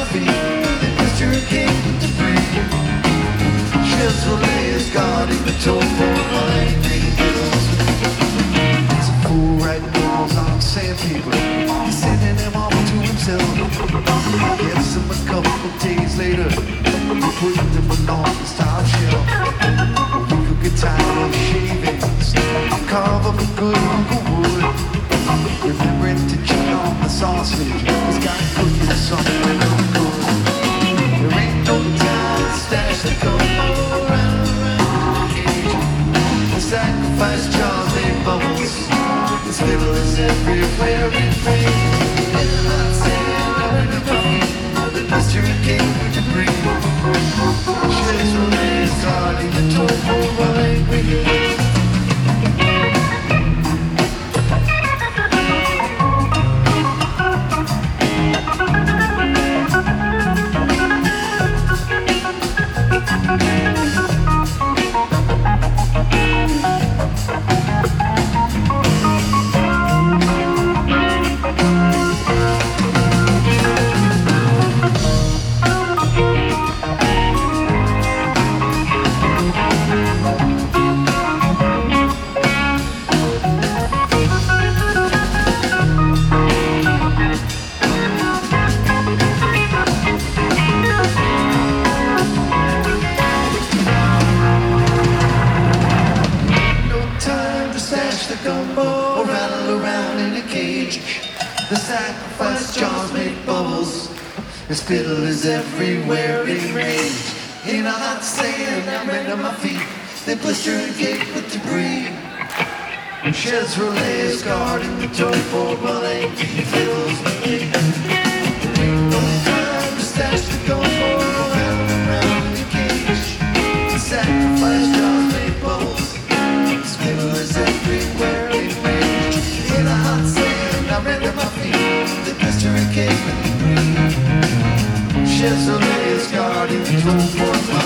feet. The mystery came with debris. Chevrolet is guarding the toll for lightning hills. There's a fool writing walls on sandpaper. He's sending them all to himself. Gets them a couple days later. He put them along his top shelf. We could get tired of shavings. Carve up a good hunk of wood. Remembering to cheat on the sausage. It's got cooking something no good. There ain't no time to stash the gumbo around the cage. The sacrifice jars made bubbles. The spittle is everywhere in rain. In the hot sand, in the rain. The mystery came with debris. Chevrolet is guarding the toll for lightning. The spittle is everywhere in range. In a hot sand, I'm under my feet. They blister and cake with debris. Chevrolet is guarding the toll for Malay. Fills the gate. Ain't no time to stash the gun for around the cage. The sacrifice jars made bubbles. The spittle is everywhere in range. In a hot sand, I'm under my feet. The blister and cake with debris. Chevrolet is guarding the toll for